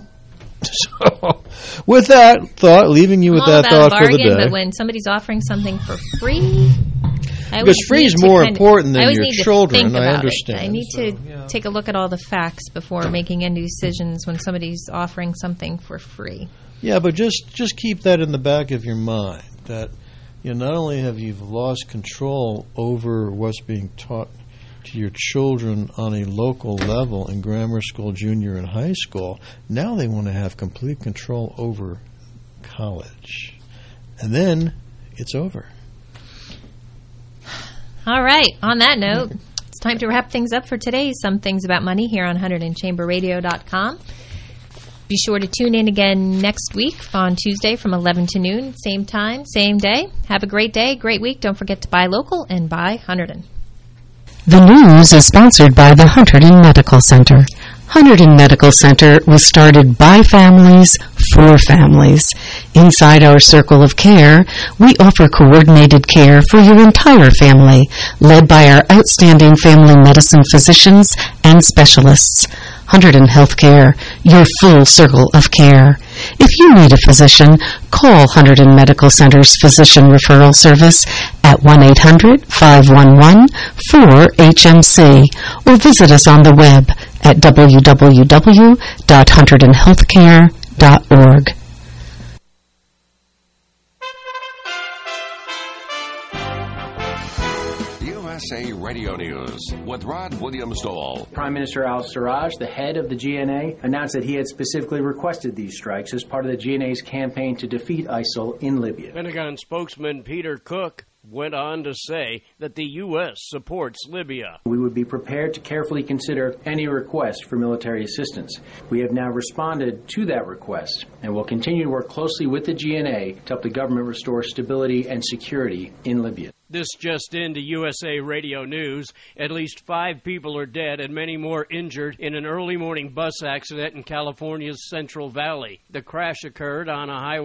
So, with that thought, leaving you with that thought for the day. But when somebody's offering something for free, because free is more important than your children, I understand. I need to take a look at all the facts before making any decisions when somebody's offering something for free. Yeah, but just keep that in the back of your mind, that not only have you lost control over what's being taught to your children on a local level in grammar school, junior, and high school, now they want to have complete control over college. And then it's over. All right. On that note, it's time to wrap things up for today. Some Things About Money here on HunterdonChamberRadio.com. Be sure to tune in again next week on Tuesday from 11 to noon, same time, same day. Have a great day, great week. Don't forget to buy local and buy Hunterdon. The news is sponsored by the Hunterdon Medical Center. Hunterdon Medical Center was started by families for families. Inside our circle of care, we offer coordinated care for your entire family, led by our outstanding family medicine physicians and specialists. Hunterdon Healthcare, your full circle of care. If you need a physician, call Hunterdon Medical Center's Physician Referral Service at 1-800-511-4HMC or visit us on the web at www.hunterdonhealthcare.org. USA Radio News with Rod Williams-Stoll. Prime Minister al-Sarraj, the head of the GNA, announced that he had specifically requested these strikes as part of the GNA's campaign to defeat ISIL in Libya. Pentagon spokesman Peter Cook went on to say that the U.S. supports Libya. We would be prepared to carefully consider any request for military assistance. We have now responded to that request and will continue to work closely with the GNA to help the government restore stability and security in Libya. This just into USA Radio News. At least 5 people are dead and many more injured in an early morning bus accident in California's Central Valley. The crash occurred on a highway